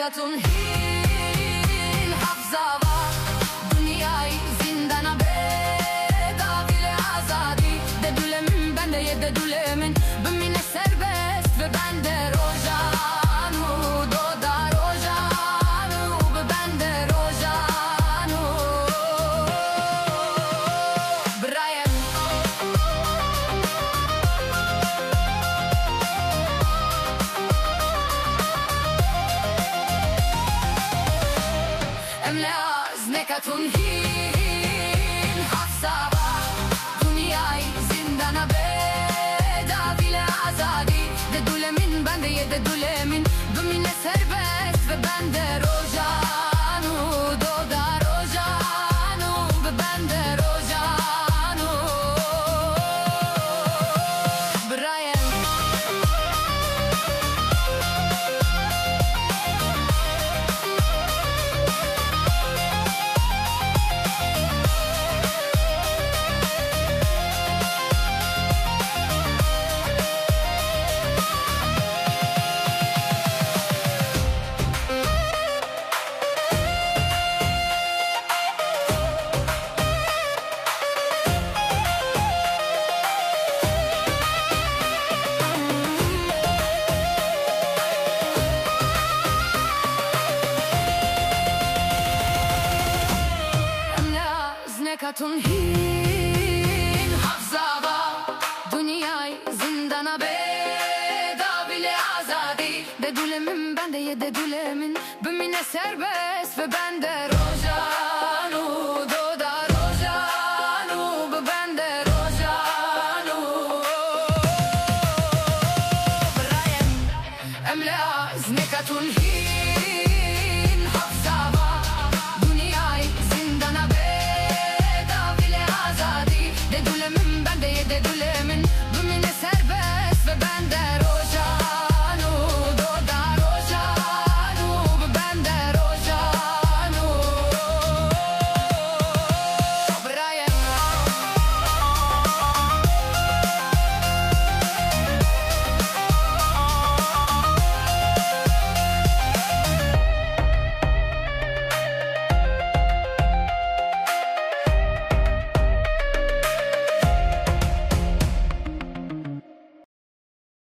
katun hil hafzava dünyayı zindana beda bile azadi de dülemin ben de ye de dülemin bümine serbest ve ben de rojanu doda rojanu ben de rojanu Brian Nekatun hil hafsava dünyayı zindana beda bile azadi de dülemin ben de ye de dülemin bümine serbest ve ben de rojanu doda rojanu ve ben de rojanu Brian Nekatun hil hafzava dünyayı zindana beda bile azadi de dülemin ben de ye de dülemin bümine serbest ve ben de rojanu doda rojanu ben de rojanu Brian emlaz nekatun hil